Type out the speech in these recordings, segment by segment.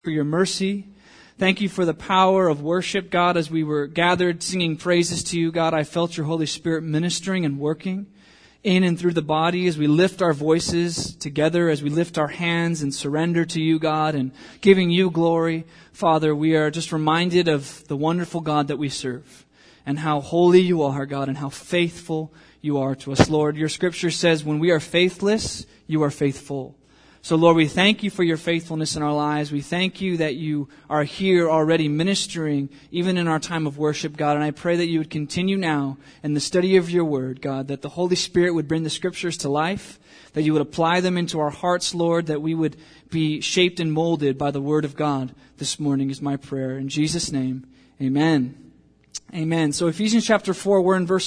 for your mercy. Thank you for the power of worship, God. As we were gathered singing praises to you, God, I felt your Holy Spirit ministering and working in and through the body as we lift our voices together, as we lift our hands and surrender to you, God, and giving you glory. Father, we are just reminded of the wonderful God that we serve and how holy you are, God, and how faithful you are to us, Lord. Your scripture says when we are faithless, you are faithful. So, Lord, we thank you for your faithfulness in our lives. We thank you that you are here already ministering, even in our time of worship, God. And I pray that you would continue now in the study of your word, God, that the Holy Spirit would bring the scriptures to life, that you would apply them into our hearts, Lord, that we would be shaped and molded by the word of God this morning is my prayer. In Jesus' name, amen. Amen. So Ephesians chapter 4, we're in verse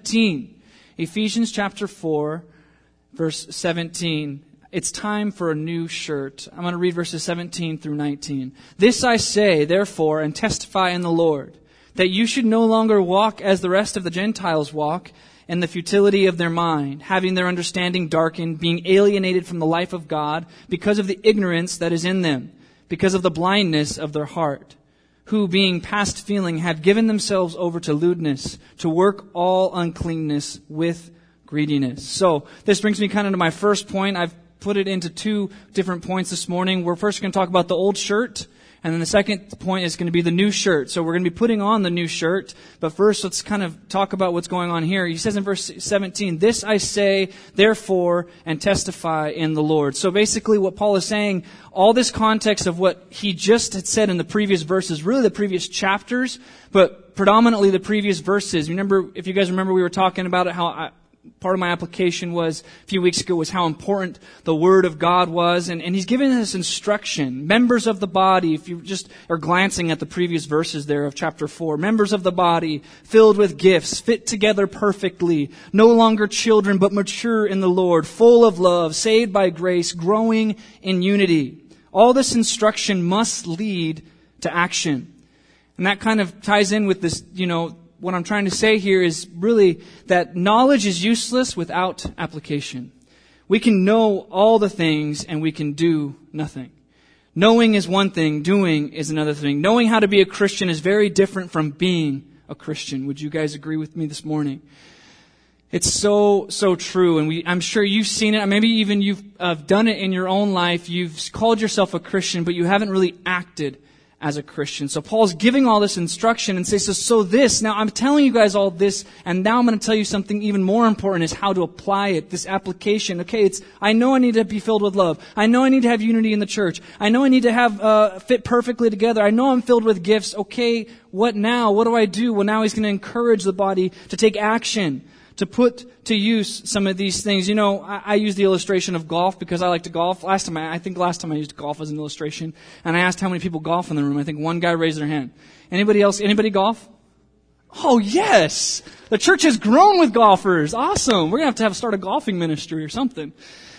17. Ephesians chapter 4, verse 17. It's time for a new shirt. I'm going to read verses 17 through 19. This I say, therefore, and testify in the Lord, that you should no longer walk as the rest of the Gentiles walk, in the futility of their mind, having their understanding darkened, being alienated from the life of God, because of the ignorance that is in them, because of the blindness of their heart, who, being past feeling, have given themselves over to lewdness, to work all uncleanness with greediness. So, this brings me kind of to my first point. I've put it into two different points this morning. We're first going to talk about the old shirt, and then the second point is going to be the new shirt. So we're going to be putting on the new shirt, but first let's kind of talk about what's going on here. He says in verse 17, this I say, therefore, and testify in the Lord. So basically what Paul is saying, all this context of what he just had said in the previous verses, really the previous chapters, but predominantly the previous verses. Remember, if you guys remember, we were talking about it, part of my application was a few weeks ago was how important the Word of God was. And he's giving us instruction. Members of the body, if you just are glancing at the previous verses there of chapter 4, members of the body filled with gifts, fit together perfectly, no longer children but mature in the Lord, full of love, saved by grace, growing in unity. All this instruction must lead to action. And that kind of ties in with this, what I'm trying to say here is really that knowledge is useless without application. We can know all the things and we can do nothing. Knowing is one thing, doing is another thing. Knowing how to be a Christian is very different from being a Christian. Would you guys agree with me this morning? It's so true, and I'm sure you've seen it. Maybe even you've done it in your own life. You've called yourself a Christian, but you haven't really acted as a Christian. So Paul's giving all this instruction and says, so this, now I'm telling you guys all this, and now I'm going to tell you something even more important is how to apply it, this application. Okay, I know I need to be filled with love. I know I need to have unity in the church. I know I need to have fit perfectly together. I know I'm filled with gifts. Okay, what now? What do I do? Well, now he's going to encourage the body to take action, to put to use some of these things. I use the illustration of golf because I like to golf. Last time I used golf as an illustration, and I asked how many people golf in the room. I think one guy raised their hand. Anybody else? Anybody golf? Oh, yes! The church has grown with golfers. Awesome. We're going to have to start a golfing ministry or something.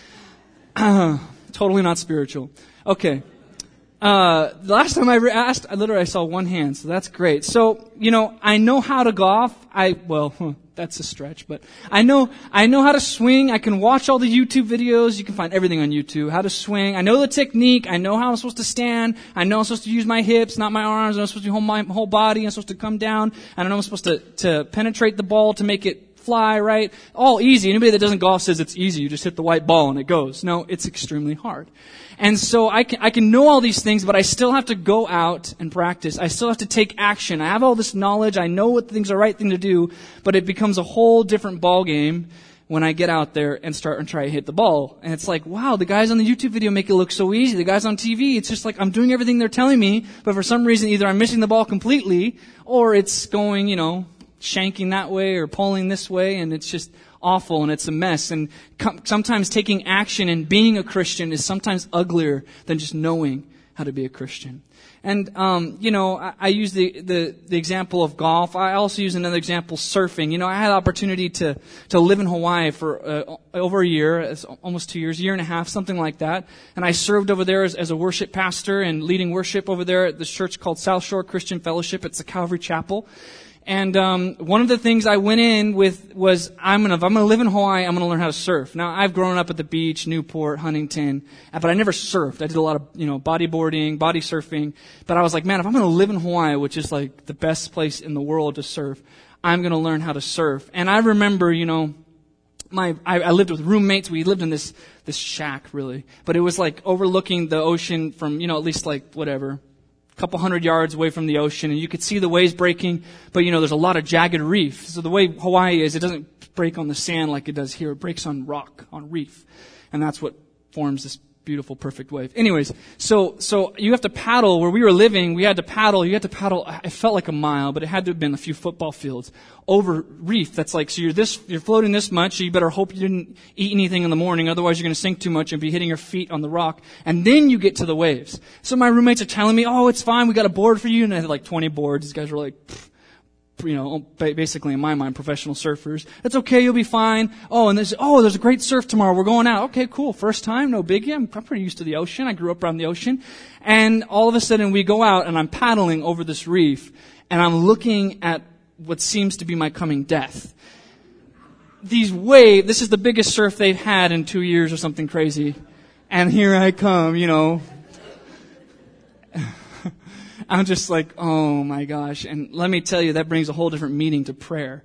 Totally not spiritual. Okay. The last time I asked, I saw one hand, so that's great. So, I know how to golf. That's a stretch, but I know how to swing. I can watch all the YouTube videos. You can find everything on YouTube. How to swing. I know the technique. I know how I'm supposed to stand. I know I'm supposed to use my hips, not my arms. I'm supposed to hold my whole body. I'm supposed to come down. I know I'm supposed to penetrate the ball to make it fly, right? All easy. Anybody that doesn't golf says it's easy. You just hit the white ball and it goes. No, it's extremely hard. And so I can know all these things, but I still have to go out and practice. I still have to take action. I have all this knowledge. I know what things are the right thing to do, but it becomes a whole different ball game when I get out there and start and try to hit the ball. And it's like, wow, the guys on the YouTube video make it look so easy. The guys on TV, it's just like I'm doing everything they're telling me, but for some reason either I'm missing the ball completely or it's going, shanking that way or pulling this way, and it's just awful and it's a mess. And sometimes taking action and being a Christian is sometimes uglier than just knowing how to be a Christian. And I use the example of golf. I also use another example, surfing. I had the opportunity to live in Hawaii for over a year, almost 2 years, year and a half, something like that. And I served over there as a worship pastor and leading worship over there at this church called South Shore Christian Fellowship. It's a Calvary Chapel. And one of the things I went in with was, if I'm gonna live in Hawaii, I'm gonna learn how to surf. Now, I've grown up at the beach, Newport, Huntington, but I never surfed. I did a lot of, bodyboarding, body surfing. But I was like, man, if I'm gonna live in Hawaii, which is like the best place in the world to surf, I'm gonna learn how to surf. And I remember, I lived with roommates. We lived in this shack, really. But it was like overlooking the ocean from, at least like, whatever, a couple 100 yards away from the ocean, and you could see the waves breaking, but there's a lot of jagged reef. So the way Hawaii is, it doesn't break on the sand like it does here. It breaks on rock, on reef. And that's what forms this beautiful, perfect wave. Anyways, so you have to paddle. Where we were living, we had to paddle. You had to paddle, it felt like a mile, but it had to have been a few football fields over reef. That's like, so you're floating this much, so you better hope you didn't eat anything in the morning, otherwise you're going to sink too much and be hitting your feet on the rock. And then you get to the waves. So my roommates are telling me, oh, it's fine, we got a board for you. And I had like 20 boards. These guys were like, basically in my mind, professional surfers. It's okay, you'll be fine. There's a great surf tomorrow. We're going out. Okay, cool. First time, no biggie. I'm pretty used to the ocean. I grew up around the ocean. And all of a sudden we go out and I'm paddling over this reef and I'm looking at what seems to be my coming death. These waves, this is the biggest surf they've had in 2 years or something crazy. And here I come, I'm just like, oh my gosh. And let me tell you, that brings a whole different meaning to prayer.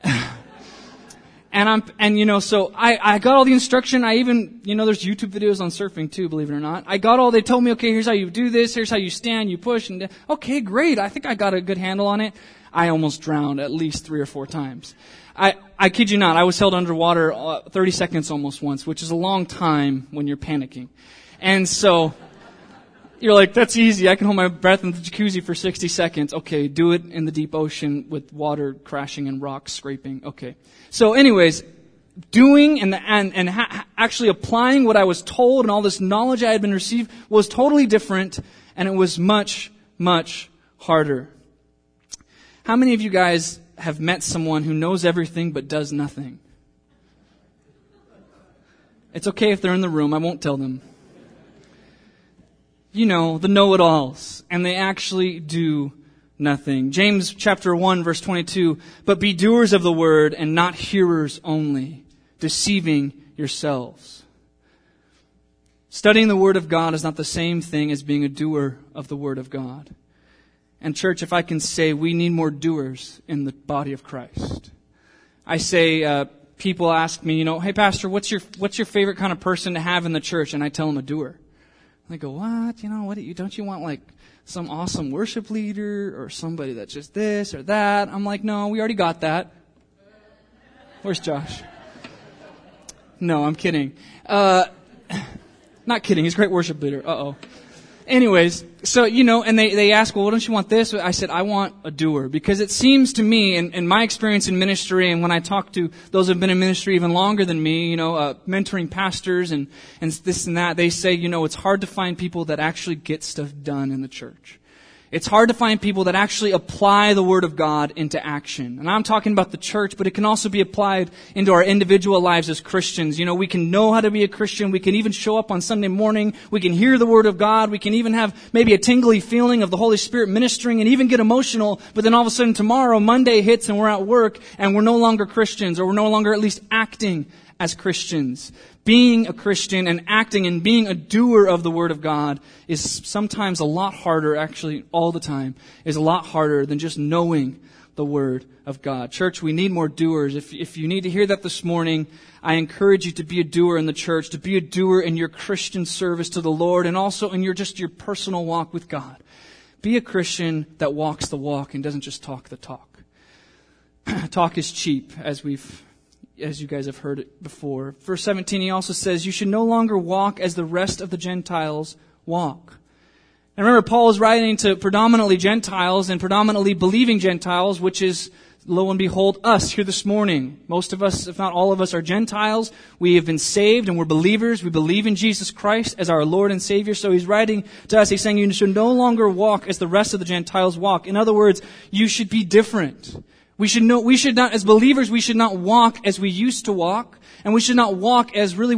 So I got all the instruction. I even, there's YouTube videos on surfing too, believe it or not. they told me, okay, here's how you do this. Here's how you stand, you push. And okay, great. I think I got a good handle on it. I almost drowned at least 3 or 4 times. I kid you not. I was held underwater 30 seconds almost once, which is a long time when you're panicking. And so you're like, that's easy. I can hold my breath in the jacuzzi for 60 seconds. Okay, do it in the deep ocean with water crashing and rocks scraping. Okay. So anyways, doing and actually applying what I was told and all this knowledge I had been received was totally different, and it was much, much harder. How many of you guys have met someone who knows everything but does nothing? It's okay if they're in the room. I won't tell them. The know-it-alls, and they actually do nothing. James chapter 1, verse 22, but be doers of the word and not hearers only, deceiving yourselves. Studying the word of God is not the same thing as being a doer of the word of God. And church, if I can say, we need more doers in the body of Christ. I say, people ask me, hey pastor, what's your favorite kind of person to have in the church? And I tell them a doer. They go, what? Don't you want like some awesome worship leader or somebody that's just this or that? I'm like, no, we already got that. Where's Josh? No, I'm kidding. Not kidding. He's a great worship leader. Uh-oh. Anyways, so, and they ask, well, don't you want this? I said, I want a doer, because it seems to me, in my experience in ministry, and when I talk to those who have been in ministry even longer than me, mentoring pastors and this and that, they say, it's hard to find people that actually get stuff done in the church. It's hard to find people that actually apply the Word of God into action. And I'm talking about the church, but it can also be applied into our individual lives as Christians. We can know how to be a Christian. We can even show up on Sunday morning. We can hear the Word of God. We can even have maybe a tingly feeling of the Holy Spirit ministering and even get emotional. But then all of a sudden tomorrow, Monday hits and we're at work and we're no longer Christians, or we're no longer at least acting as Christians. Being a Christian and acting and being a doer of the Word of God is sometimes a lot harder, actually all the time, is a lot harder than just knowing the Word of God. Church, we need more doers. If you need to hear that this morning, I encourage you to be a doer in the church, to be a doer in your Christian service to the Lord, and also in your personal walk with God. Be a Christian that walks the walk and doesn't just talk the talk. Talk is cheap, as you guys have heard it before. Verse 17, he also says, you should no longer walk as the rest of the Gentiles walk. And remember, Paul is writing to predominantly Gentiles and predominantly believing Gentiles, which is, lo and behold, us here this morning. Most of us, if not all of us, are Gentiles. We have been saved and we're believers. We believe in Jesus Christ as our Lord and Savior. So he's writing to us, he's saying you should no longer walk as the rest of the Gentiles walk. In other words, you should be different. We should not, as believers, we should not walk as we used to walk, and we should not walk as really what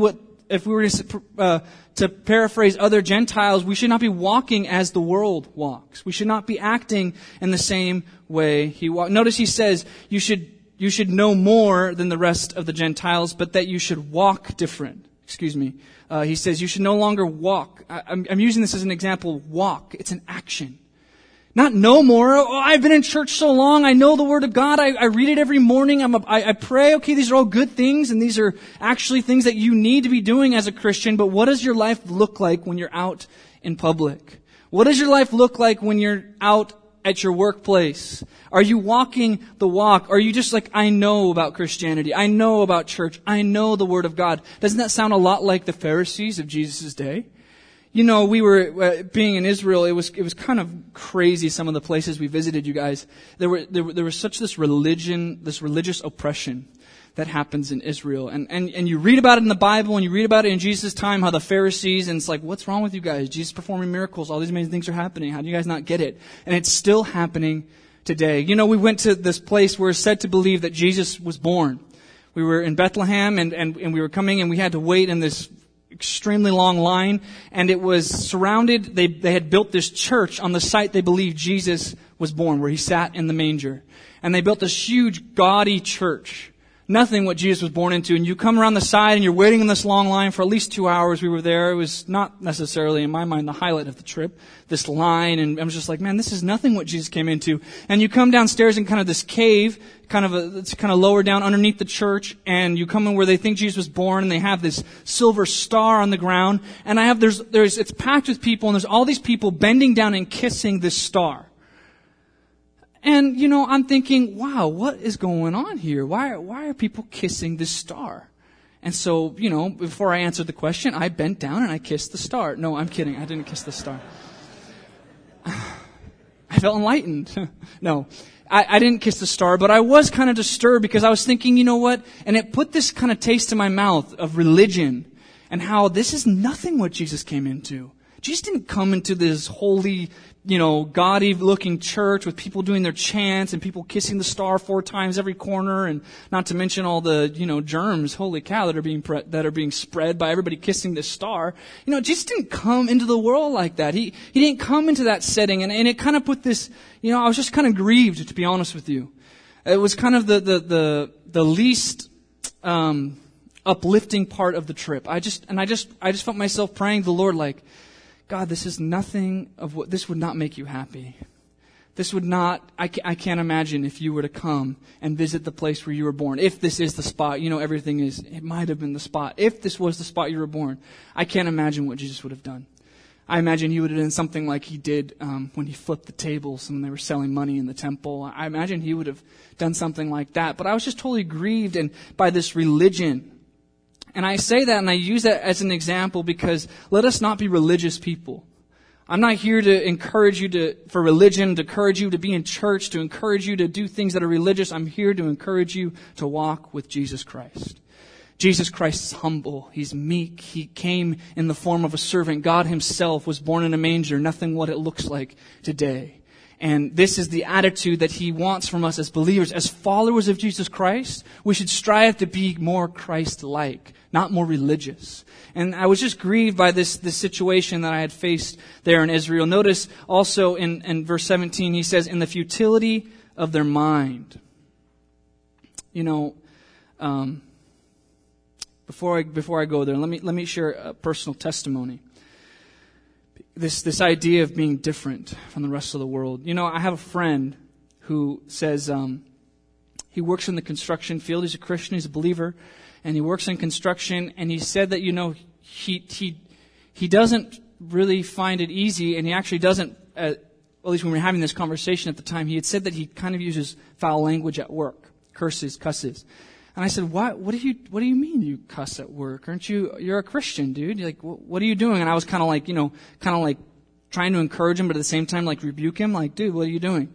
if we were to paraphrase other Gentiles, we should not be walking as the world walks. We should not be acting in the same way he walked. Notice he says you should know more than the rest of the Gentiles, but that you should walk different. He says you should no longer walk. I'm using this as an example. Walk. It's an action. Not know more. Oh, I've been in church so long. I know the Word of God. I read it every morning. I pray. Okay, these are all good things, and these are actually things that you need to be doing as a Christian. But what does your life look like when you're out in public? What does your life look like when you're out at your workplace? Are you walking the walk? Are you just like, I know about Christianity. I know about church. I know the Word of God. Doesn't that sound a lot like the Pharisees of Jesus' day? You know, we were being in Israel. It was kind of crazy. Some of the places we visited, you guys. There was such this religious oppression that happens in Israel, and you read about it in the Bible, and you read about it in Jesus' time. How the Pharisees, and it's like, what's wrong with you guys? Jesus performing miracles, all these amazing things are happening. How do you guys not get it? And it's still happening today. You know, we went to this place where it's said to believe that Jesus was born. We were in Bethlehem, and we were coming, and we had to wait in this extremely long line, and it was surrounded. They had built this church on the site they believed Jesus was born, where he sat in the manger. And they built this huge, gaudy church. Nothing what Jesus was born into. And you come around the side and you're waiting in this long line for at least 2 hours. We were there. It was not necessarily, in my mind, the highlight of the trip, this line. And I was just like, man, this is nothing what Jesus came into. And you come downstairs in kind of this cave, it's kind of lower down underneath the church. And you come in where they think Jesus was born, and they have this silver star on the ground. And it's packed with people, and there's all these people bending down and kissing this star. And, you know, I'm thinking, wow, what is going on here? Why are people kissing this star? And so, you know, before I answered the question, I bent down and I kissed the star. No, I'm kidding. I didn't kiss the star. I felt enlightened. No, I didn't kiss the star, but I was kind of disturbed because I was thinking, you know what? And it put this kind of taste in my mouth of religion and how this is nothing what Jesus came into. Jesus didn't come into this holy, you know, gaudy-looking church with people doing their chants and people kissing the star 4 times every corner, and not to mention all the, you know, germs, holy cow, that are being spread by everybody kissing this star. You know, Jesus didn't come into the world like that. He didn't come into that setting, and it kind of put this, you know, I was just kind of grieved, to be honest with you. It was kind of the least uplifting part of the trip. I just felt myself praying to the Lord like, God, this is nothing of what, this would not make you happy. This would not, I can't imagine if you were to come and visit the place where you were born. If this is the spot, you know, it might have been the spot. If this was the spot you were born, I can't imagine what Jesus would have done. I imagine he would have done something like he did when he flipped the tables when they were selling money in the temple. I imagine he would have done something like that. But I was just totally grieved by this religion. And I say that and I use that as an example because let us not be religious people. I'm not here to encourage you for religion, to encourage you to be in church, to encourage you to do things that are religious. I'm here to encourage you to walk with Jesus Christ. Jesus Christ is humble. He's meek. He came in the form of a servant. God himself was born in a manger, nothing what it looks like today. And this is the attitude that he wants from us as believers. As followers of Jesus Christ, we should strive to be more Christ-like, not more religious. And I was just grieved by this situation that I had faced there in Israel. Notice also in verse 17, he says, in the futility of their mind. You know, before I go there, let me share a personal testimony. This idea of being different from the rest of the world. You know, I have a friend who says he works in the construction field. He's a Christian. He's a believer. And he works in construction. And he said that, you know, he doesn't really find it easy. And he actually doesn't, at least when we were having this conversation at the time, he had said that he kind of uses foul language at work. Cusses. And I said, what do you mean you cuss at work? You're a Christian, dude. You're like, what are you doing? And I was kind of like trying to encourage him, but at the same time, like rebuke him. Like, dude, what are you doing?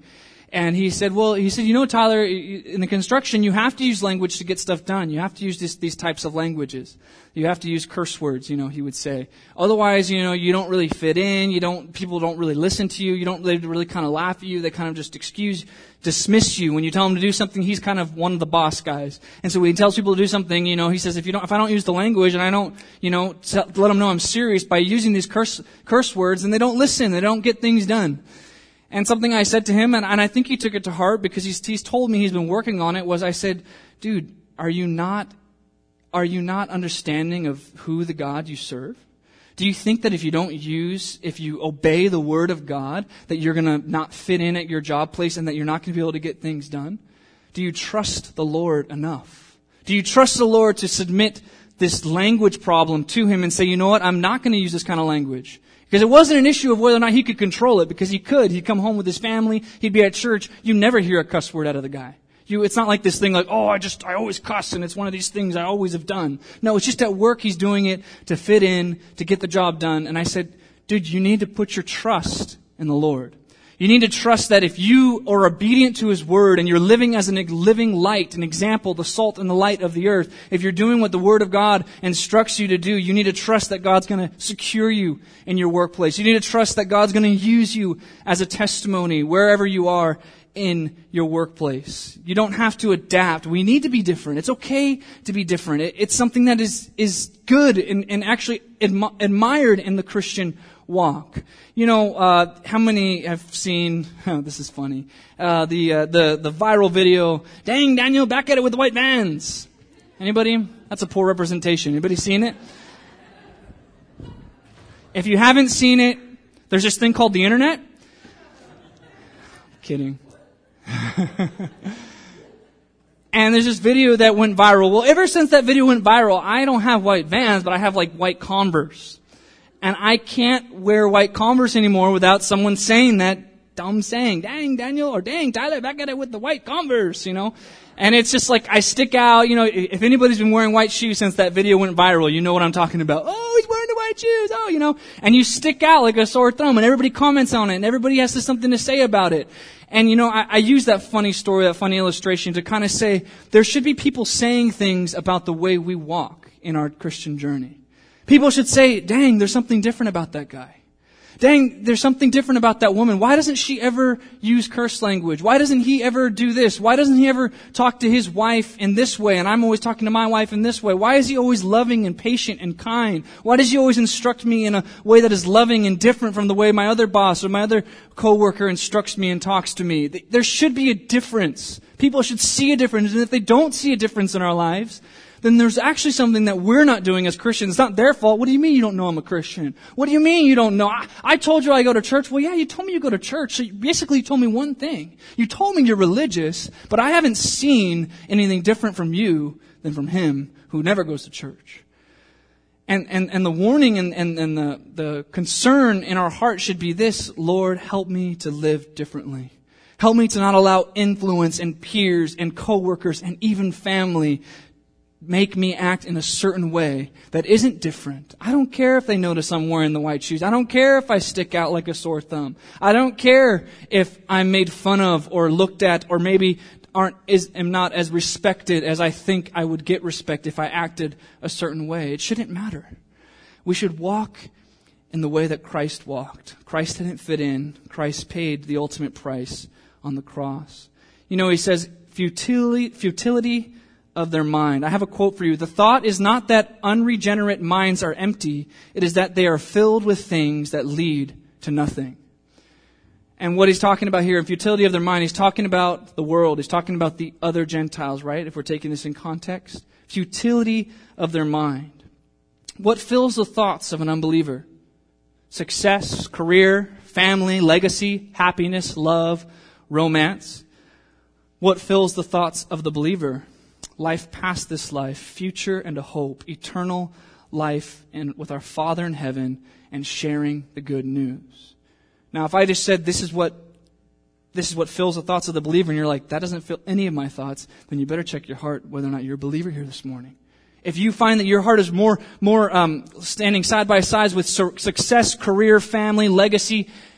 And he said, Tyler, in the construction, you have to use language to get stuff done. You have to use these types of languages. You have to use curse words, he would say. Otherwise, you don't really fit in. People don't really listen to you. They really kind of laugh at you. They kind of just dismiss you. When you tell them to do something, he's kind of one of the boss guys. And so when he tells people to do something, he says, if I don't use the language and I don't, let them know I'm serious by using these curse words, then they don't listen. They don't get things done. And something I said to him, and I think he took it to heart because he's told me he's been working on it, was I said, dude, are you not understanding of who the God you serve? Do you think that if you obey the word of God, that you're going to not fit in at your job place and that you're not going to be able to get things done? Do you trust the Lord enough? Do you trust the Lord to submit this language problem to Him and say, you know what, I'm not going to use this kind of language? Because it wasn't an issue of whether or not he could control it, because he could. He'd come home with his family. He'd be at church. You never hear a cuss word out of the guy. It's not like this thing like, I always cuss and it's one of these things I always have done. No, it's just at work he's doing it to fit in, to get the job done. And I said, dude, you need to put your trust in the Lord. You need to trust that if you are obedient to His Word and you're living as a living light, an example, the salt and the light of the earth, if you're doing what the Word of God instructs you to do, you need to trust that God's going to secure you in your workplace. You need to trust that God's going to use you as a testimony wherever you are in your workplace. You don't have to adapt. We need to be different. It's okay to be different. It's something that is good and actually admired in the Christian walk. How many have seen, this is funny, the viral video, dang, Daniel, back at it with the white vans. Anybody? That's a poor representation. Anybody seen it? If you haven't seen it, there's this thing called the internet. Kidding. And there's this video that went viral. Well, ever since that video went viral, I don't have white vans, but I have white Converse. And I can't wear white Converse anymore without someone saying that dumb saying, dang, Daniel, or dang, Tyler, back at it with the white Converse, And it's just like I stick out, if anybody's been wearing white shoes since that video went viral, you know what I'm talking about. Oh, he's wearing the white shoes, And you stick out like a sore thumb and everybody comments on it and everybody has something to say about it. And I use that funny story, that funny illustration to kind of say there should be people saying things about the way we walk in our Christian journey. People should say, dang, there's something different about that guy. Dang, there's something different about that woman. Why doesn't she ever use curse language? Why doesn't he ever do this? Why doesn't he ever talk to his wife in this way and I'm always talking to my wife in this way? Why is he always loving and patient and kind? Why does he always instruct me in a way that is loving and different from the way my other boss or my other coworker instructs me and talks to me? There should be a difference. People should see a difference. And if they don't see a difference in our lives, then there's actually something that we're not doing as Christians. It's not their fault. What do you mean you don't know I'm a Christian? What do you mean you don't know? I told you I go to church. Well, yeah, you told me you go to church. So basically you told me one thing. You told me you're religious, but I haven't seen anything different from you than from him who never goes to church. And the warning and the concern in our heart should be this: Lord, help me to live differently. Help me to not allow influence and peers and coworkers and even family make me act in a certain way that isn't different. I don't care if they notice I'm wearing the white shoes. I don't care if I stick out like a sore thumb. I don't care if I'm made fun of or looked at or maybe am not as respected as I think I would get respect if I acted a certain way. It shouldn't matter. We should walk in the way that Christ walked. Christ didn't fit in. Christ paid the ultimate price on the cross. He says, futility of their mind. I have a quote for you. The thought is not that unregenerate minds are empty. It is that they are filled with things that lead to nothing. And what he's talking about here in futility of their mind, he's talking about the world. He's talking about the other Gentiles, right? If we're taking this in context. Futility of their mind. What fills the thoughts of an unbeliever? Success, career, family, legacy, happiness, love, romance. What fills the thoughts of the believer? Life past this life, future and a hope, eternal life with our Father in heaven and sharing the good news. Now, if I just said this is what fills the thoughts of the believer, and you're like, that doesn't fill any of my thoughts, then you better check your heart whether or not you're a believer here this morning. If you find that your heart is more standing side by side with success, career, family, legacy,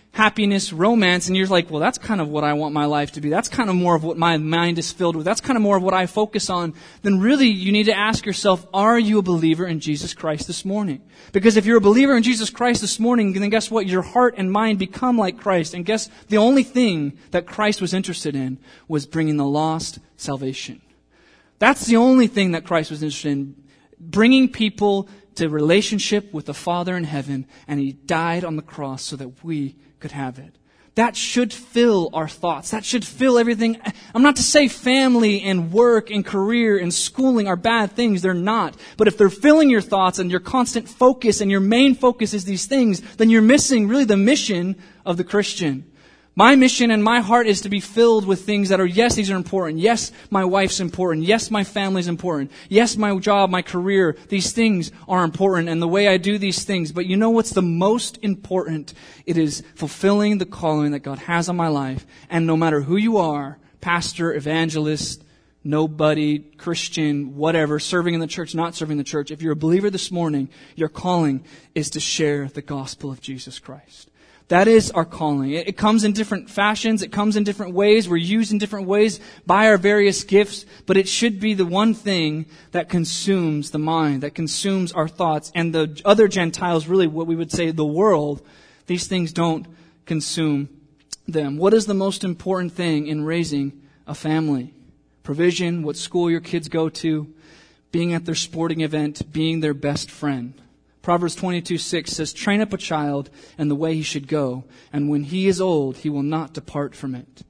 happiness, romance, and you're like, well, that's kind of what I want my life to be. That's kind of more of what my mind is filled with. That's kind of more of what I focus on. Then really you need to ask yourself, are you a believer in Jesus Christ this morning? Because if you're a believer in Jesus Christ this morning, then guess what? Your heart and mind become like Christ. And guess the only thing that Christ was interested in was bringing the lost salvation. That's the only thing that Christ was interested in. Bringing people to relationship with the Father in heaven, and He died on the cross so that we could have it. That should fill our thoughts. That should fill everything. I'm not to say family and work and career and schooling are bad things. They're not. But if they're filling your thoughts and your constant focus and your main focus is these things, then you're missing really the mission of the Christian. My mission and my heart is to be filled with things that are, yes, these are important. Yes, my wife's important. Yes, my family's important. Yes, my job, my career, these things are important and the way I do these things. But you know what's the most important? It is fulfilling the calling that God has on my life. And no matter who you are, pastor, evangelist, nobody, Christian, whatever, serving in the church, not serving in the church, if you're a believer this morning, your calling is to share the gospel of Jesus Christ. That is our calling. It comes in different fashions. It comes in different ways. We're used in different ways by our various gifts. But it should be the one thing that consumes the mind, that consumes our thoughts. And the other Gentiles, really what we would say the world, these things don't consume them. What is the most important thing in raising a family? Provision, what school your kids go to, being at their sporting event, being their best friend. Proverbs 22:6 says, train up a child in the way he should go, and when he is old, he will not depart from it.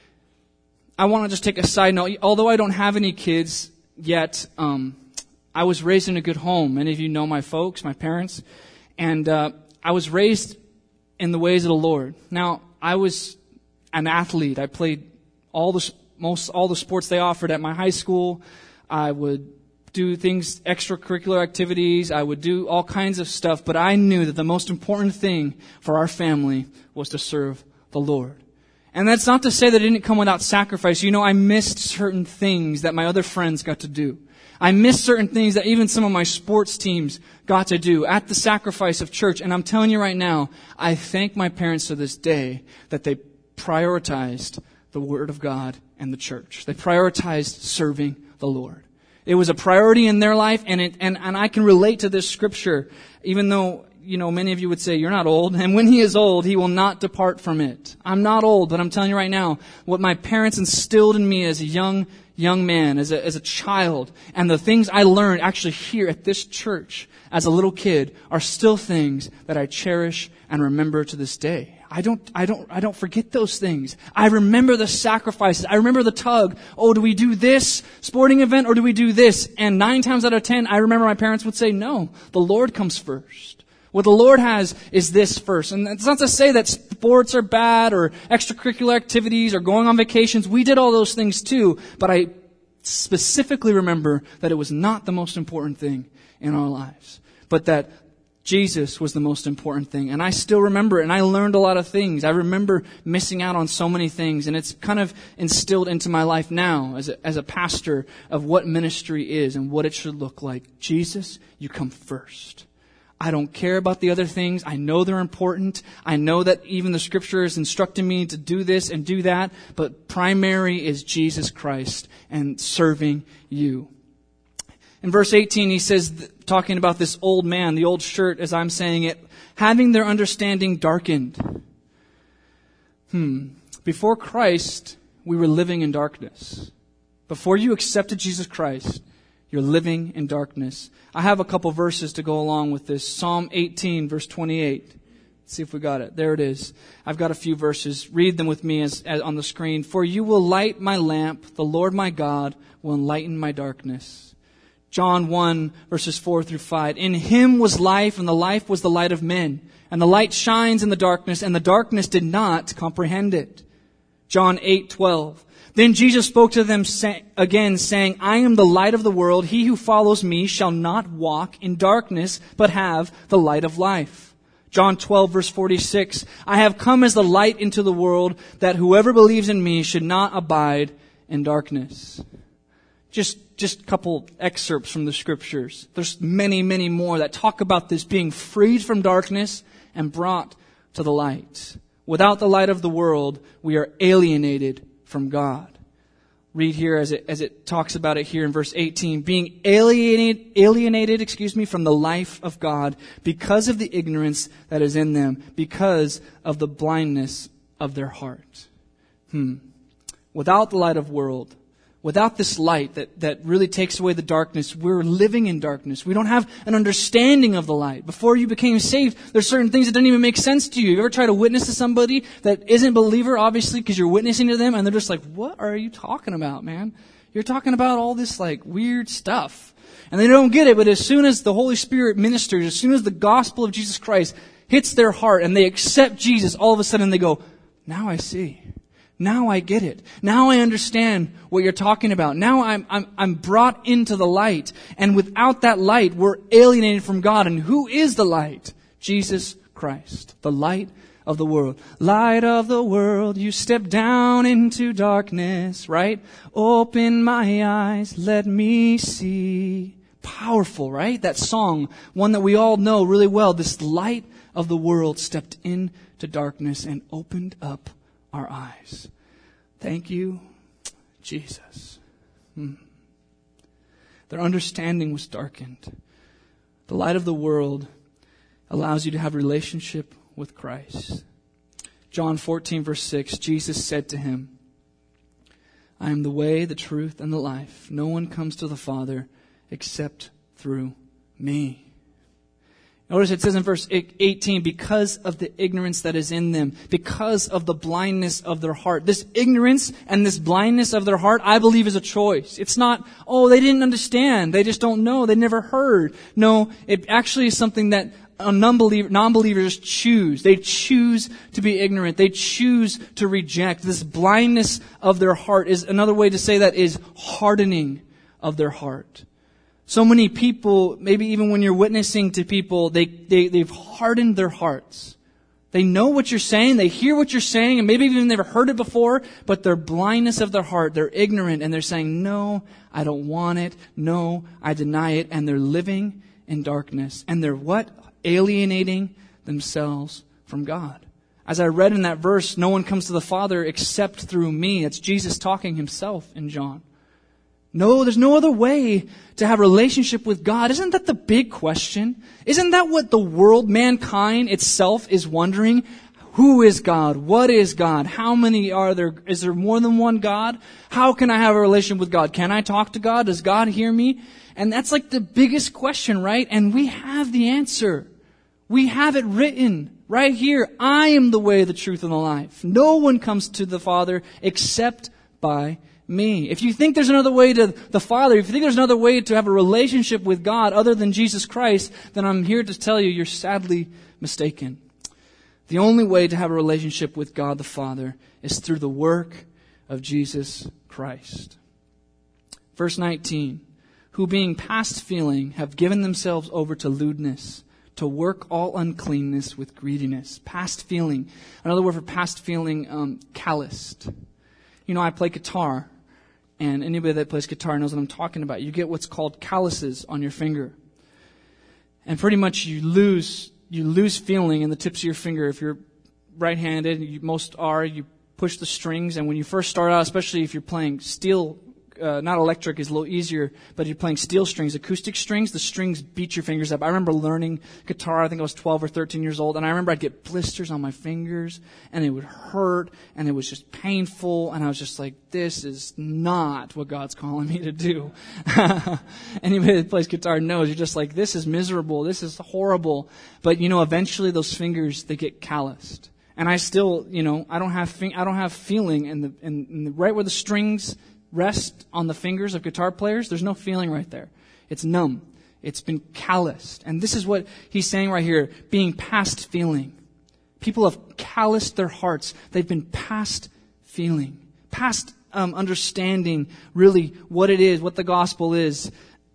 I want to just take a side note. Although I don't have any kids yet, I was raised in a good home. Many of you know my folks, my parents, and I was raised in the ways of the Lord. Now, I was an athlete. I played all the sports they offered at my high school. I would do things, extracurricular activities. I would do all kinds of stuff, but I knew that the most important thing for our family was to serve the Lord. And that's not to say that it didn't come without sacrifice. You know, I missed certain things that my other friends got to do. I missed certain things that even some of my sports teams got to do at the sacrifice of church. And I'm telling you right now, I thank my parents to this day that they prioritized the Word of God and the church. They prioritized serving the Lord. It was a priority in their life, and I can relate to this scripture, even though, you know, many of you would say, you're not old, and when he is old, he will not depart from it. I'm not old, but I'm telling you right now, what my parents instilled in me as a young man, as a child, and the things I learned actually here at this church as a little kid are still things that I cherish and remember to this day. I don't forget those things. I remember the sacrifices. I remember the tug. Oh, do we do this sporting event or do we do this? And 9 times out of 10, I remember my parents would say, no, the Lord comes first. What the Lord has is this first. And it's not to say that sports are bad or extracurricular activities or going on vacations. We did all those things too. But I specifically remember that it was not the most important thing in our lives. But that Jesus was the most important thing. And I still remember it. And I learned a lot of things. I remember missing out on so many things. And it's kind of instilled into my life now as a pastor of what ministry is and what it should look like. Jesus, you come first. I don't care about the other things. I know they're important. I know that even the scripture is instructing me to do this and do that. But primary is Jesus Christ and serving you. In verse 18, he says, talking about this old man, the old shirt, as I'm saying it, having their understanding darkened. Before Christ, we were living in darkness. Before you accepted Jesus Christ, you're living in darkness. I have a couple verses to go along with this. Psalm 18, verse 28. Let's see if we got it. There it is. I've got a few verses. Read them with me as on the screen. For you will light my lamp. The Lord my God will enlighten my darkness. John 1, verses 4 through 5. In him was life, and the life was the light of men. And the light shines in the darkness, and the darkness did not comprehend it. John 8:12. Then Jesus spoke to them again, saying, I am the light of the world. He who follows me shall not walk in darkness, but have the light of life. John 12, verse 46. I have come as the light into the world, that whoever believes in me should not abide in darkness. Just a couple excerpts from the scriptures. There's many, many more that talk about this being freed from darkness and brought to the light. Without the light of the world, we are alienated from God. Read here as it talks about it here in verse 18. Being alienated, from the life of God because of the ignorance that is in them, because of the blindness of their heart. Without the light of world, without this light that really takes away the darkness, we're living in darkness. We don't have an understanding of the light. Before you became saved, there's certain things that don't even make sense to you. You ever try to witness to somebody that isn't a believer, obviously, because you're witnessing to them, and they're just like, what are you talking about, man? You're talking about all this like weird stuff. And they don't get it, but as soon as the Holy Spirit ministers, as soon as the gospel of Jesus Christ hits their heart and they accept Jesus, all of a sudden they go, now I see. Now I get it. Now I understand what you're talking about. Now I'm brought into the light. And without that light, we're alienated from God. And who is the light? Jesus Christ, the light of the world. Light of the world, you step down into darkness, right? Open my eyes, let me see. Powerful, right? That song, one that we all know really well. This light of the world stepped into darkness and opened up our eyes. Thank you, Jesus. Their understanding was darkened. The light of the world allows you to have a relationship with Christ. John 14, verse 6, Jesus said to him, I am the way, the truth, and the life. No one comes to the Father except through me. Notice it says in verse 18, because of the ignorance that is in them, because of the blindness of their heart. This ignorance and this blindness of their heart, I believe, is a choice. It's not, they didn't understand. They just don't know. They never heard. No, it actually is something that non-believers choose. They choose to be ignorant. They choose to reject. This blindness of their heart is another way to say that is hardening of their heart. So many people, maybe even when you're witnessing to people, they've hardened their hearts. They know what you're saying, they hear what you're saying, and maybe even never heard it before, but their blindness of their heart, they're ignorant, and they're saying, no, I don't want it, no, I deny it, and they're living in darkness. And they're what? Alienating themselves from God. As I read in that verse, no one comes to the Father except through me. It's Jesus talking himself in John. No, there's no other way to have a relationship with God. Isn't that the big question? Isn't that what the world, mankind itself is wondering? Who is God? What is God? How many are there? Is there more than one God? How can I have a relationship with God? Can I talk to God? Does God hear me? And that's like the biggest question, right? And we have the answer. We have it written right here. I am the way, the truth, and the life. No one comes to the Father except by me. If you think there's another way to the Father, if you think there's another way to have a relationship with God other than Jesus Christ, then I'm here to tell you you're sadly mistaken. The only way to have a relationship with God the Father is through the work of Jesus Christ. Verse 19, who being past feeling have given themselves over to lewdness, to work all uncleanness with greediness. Past feeling. Another word for past feeling, calloused. I play guitar. And anybody that plays guitar knows what I'm talking about. You get what's called calluses on your finger. And pretty much you lose feeling in the tips of your finger. If you're right-handed, most are, you push the strings. And when you first start out, especially if you're playing steel, not electric is a little easier, but you're playing steel strings, acoustic strings, the strings beat your fingers up. I remember learning guitar, I think I was 12 or 13 years old, and I remember I'd get blisters on my fingers, and it would hurt, and it was just painful, and I was just like, this is not what God's calling me to do. Anybody that plays guitar knows, you're just like, this is miserable, this is horrible. But eventually those fingers, they get calloused. And I still, I don't have feeling in the right where the strings rest on the fingers of guitar players. There's no feeling right there. It's numb. It's been calloused. And this is what he's saying right here, being past feeling. People have calloused their hearts. They've been past feeling, past understanding really what it is, what the gospel is.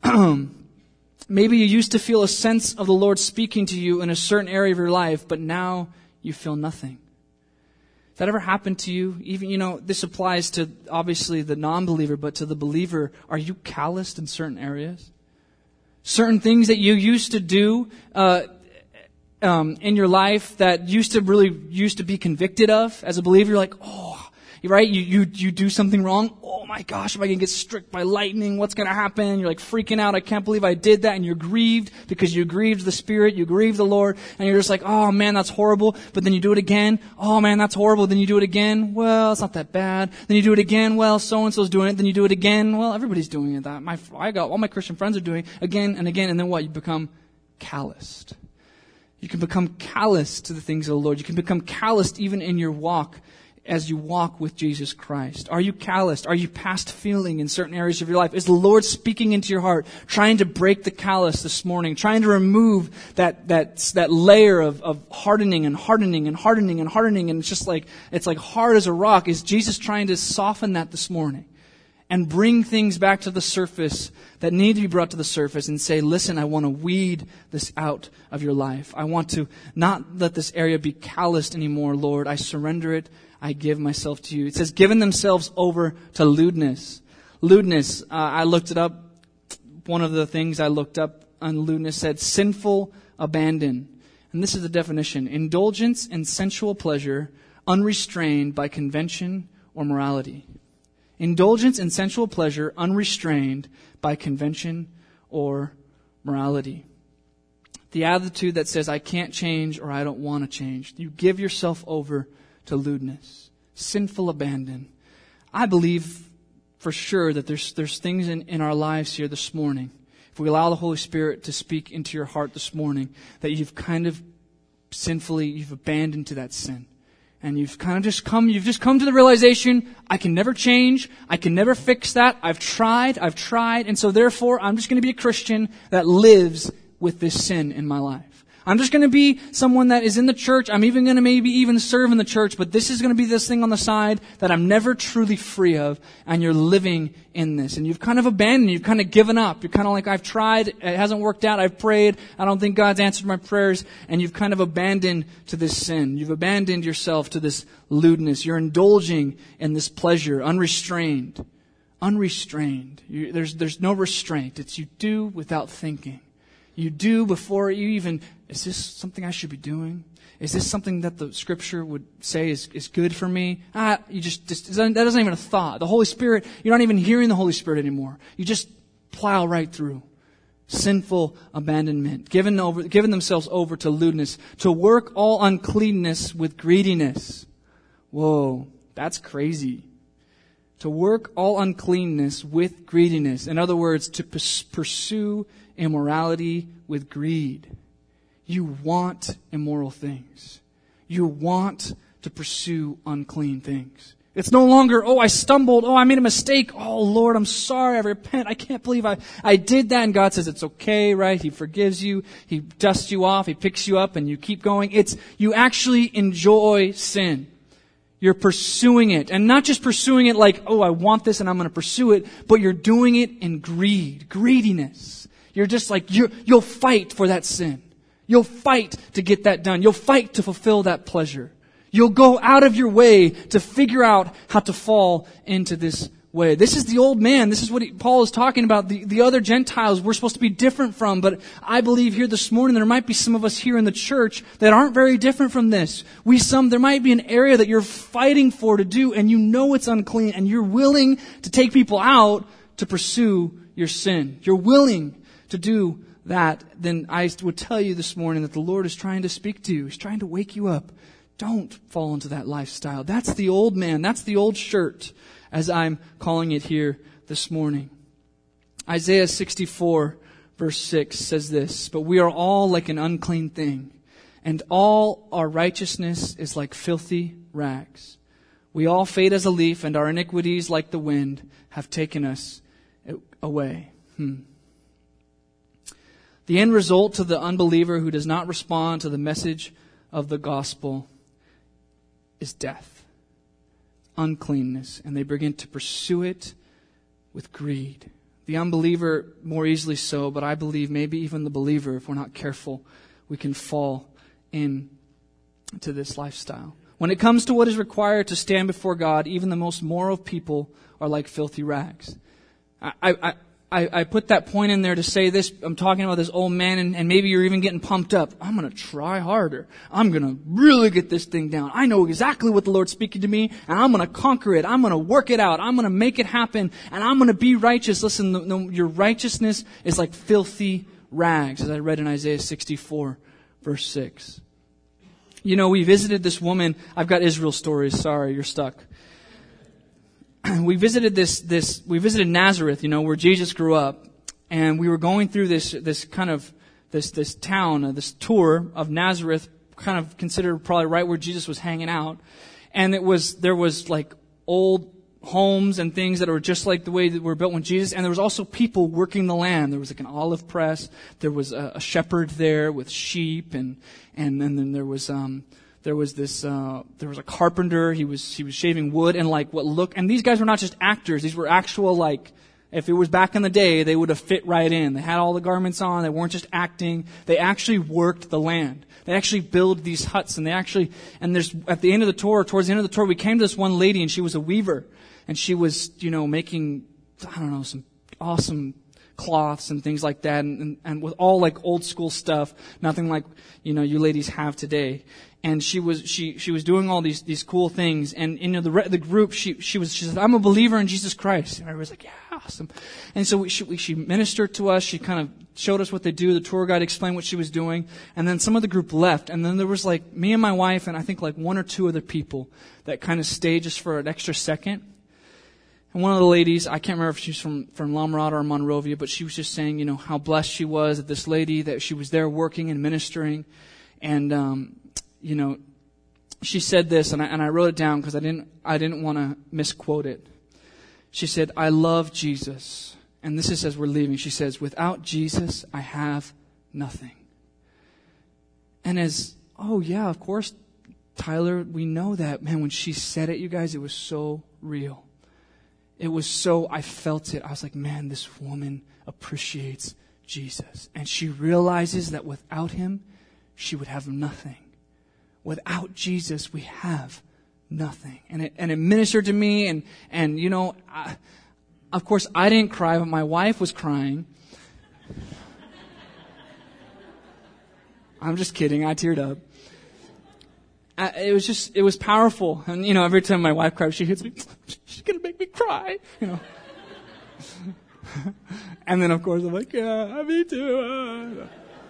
Maybe you used to feel a sense of the Lord speaking to you in a certain area of your life, but now you feel nothing. That ever happened to you? Even, this applies to obviously the non-believer, but to the believer, are you calloused in certain areas? Certain things that you used to do, in your life that used to be convicted of as a believer? You're like, oh, right? You do something wrong. Oh my gosh, am I going to get struck by lightning? What's going to happen? You're like freaking out. I can't believe I did that. And you're grieved because you grieved the Spirit. You grieved the Lord. And you're just like, oh man, that's horrible. But then you do it again. Oh man, that's horrible. Then you do it again. Well, it's not that bad. Then you do it again. Well, so-and-so's doing it. Then you do it again. Well, everybody's doing it. All my Christian friends are doing it again and again. And then what? You become calloused. You can become callous to the things of the Lord. You can become calloused even in your walk as you walk with Jesus Christ. Are you calloused? Are you past feeling in certain areas of your life? Is the Lord speaking into your heart, trying to break the callous this morning, trying to remove that layer of hardening and hardening and hardening and hardening, and it's like hard as a rock? Is Jesus trying to soften that this morning and bring things back to the surface that need to be brought to the surface and say, listen, I want to weed this out of your life. I want to not let this area be calloused anymore, Lord. I surrender it. I give myself to you. It says, given themselves over to lewdness. Lewdness, I looked it up. One of the things I looked up on lewdness said, sinful abandon. And this is the definition. Indulgence in sensual pleasure, unrestrained by convention or morality. Indulgence in sensual pleasure, unrestrained by convention or morality. The attitude that says, I can't change or I don't want to change. You give yourself over to lewdness, sinful abandon. I believe for sure that there's things in our lives here this morning, if we allow the Holy Spirit to speak into your heart this morning, that you've kind of you've abandoned to that sin. And you've just come to the realization, I can never change, I can never fix that, I've tried, and so therefore I'm just going to be a Christian that lives with this sin in my life. I'm just going to be someone that is in the church. I'm even going to maybe even serve in the church, but this is going to be this thing on the side that I'm never truly free of, and you're living in this. And you've kind of abandoned, you've kind of given up. You're kind of like, I've tried, it hasn't worked out, I've prayed, I don't think God's answered my prayers, and you've kind of abandoned to this sin. You've abandoned yourself to this lewdness. You're indulging in this pleasure, unrestrained. Unrestrained. There's no restraint. It's you do without thinking. You do before you even, is this something I should be doing? Is this something that the Scripture would say is good for me? That isn't even a thought. The Holy Spirit, you're not even hearing the Holy Spirit anymore. You just plow right through. Sinful abandonment. Giving themselves over to lewdness. To work all uncleanness with greediness. Whoa, that's crazy. To work all uncleanness with greediness. In other words, to pursue immorality with greed. You want immoral things. You want to pursue unclean things. It's no longer, I stumbled. I made a mistake. Oh, Lord, I'm sorry. I repent. I can't believe I did that. And God says it's okay, right? He forgives you. He dusts you off. He picks you up and you keep going. You actually enjoy sin. You're pursuing it. And not just pursuing it like, I want this and I'm going to pursue it, but you're doing it in greediness. You're just like, you'll fight for that sin. You'll fight to get that done. You'll fight to fulfill that pleasure. You'll go out of your way to figure out how to fall into this way. This is the old man. This is what Paul is talking about. The other Gentiles we're supposed to be different from. But I believe here this morning there might be some of us here in the church that aren't very different from this. There might be an area that you're fighting for to do and you know it's unclean and you're willing to take people out to pursue your sin. You're willing to do that. Then I would tell you this morning that the Lord is trying to speak to you. He's trying to wake you up. Don't fall into that lifestyle. That's the old man. That's the old shirt, as I'm calling it here this morning. Isaiah 64 verse 6 says this, but we are all like an unclean thing, and all our righteousness is like filthy rags. We all fade as a leaf, and our iniquities like the wind have taken us away. The end result to the unbeliever who does not respond to the message of the gospel is death, uncleanness, and they begin to pursue it with greed. The unbeliever more easily so, but I believe maybe even the believer, if we're not careful, we can fall into this lifestyle. When it comes to what is required to stand before God, even the most moral people are like filthy rags. I put that point in there to say this. I'm talking about this old man, and maybe you're even getting pumped up. I'm going to try harder. I'm going to really get this thing down. I know exactly what the Lord's speaking to me, and I'm going to conquer it. I'm going to work it out. I'm going to make it happen, and I'm going to be righteous. Listen, your righteousness is like filthy rags, as I read in Isaiah 64, verse 6. You know, we visited this woman. I've got Israel stories. Sorry, you're stuck. We visited we visited Nazareth, where Jesus grew up, and we were going through this town, this tour of Nazareth, kind of considered probably right where Jesus was hanging out. And there was like old homes and things that were just like the way that were built when Jesus, and there was also people working the land. There was like an olive press. There was a shepherd there with sheep, and then there was a carpenter. He was shaving wood, and these guys were not just actors. These were actual, if it was back in the day, they would have fit right in. They had all the garments on. They weren't just acting. They actually worked the land. They actually built these huts, and towards the end of the tour, we came to this one lady, and she was a weaver, and she was, making, some awesome cloths and things like that, and with all like old school stuff, nothing like, you ladies have today. And she was doing all these cool things, and the group she said, I'm a believer in Jesus Christ, and everybody's like, yeah, awesome. And so she ministered to us. She kind of showed us what they do. The tour guide explained what she was doing, and then some of the group left, and then there was like me and my wife, and I think like one or two other people that kind of stayed just for an extra second. And one of the ladies, I can't remember if she's from La Mirada or Monrovia, but she was just saying, how blessed she was that this lady, that she was there working and ministering, and she said this, and I wrote it down because I didn't want to misquote it. She said, I love Jesus. And this is as we're leaving. She says, without Jesus, I have nothing. And oh yeah, of course, Tyler, we know that. Man, when she said it, you guys, it was so real. It was so, I felt it. I was like, man, this woman appreciates Jesus. And she realizes that without him, she would have nothing. Without Jesus, we have nothing. And it ministered to me, and of course, I didn't cry, but my wife was crying. I'm just kidding. I teared up. It was powerful. And, every time my wife cries, she hits me. She's going to make me cry, And then, of course, I'm like, yeah, me too.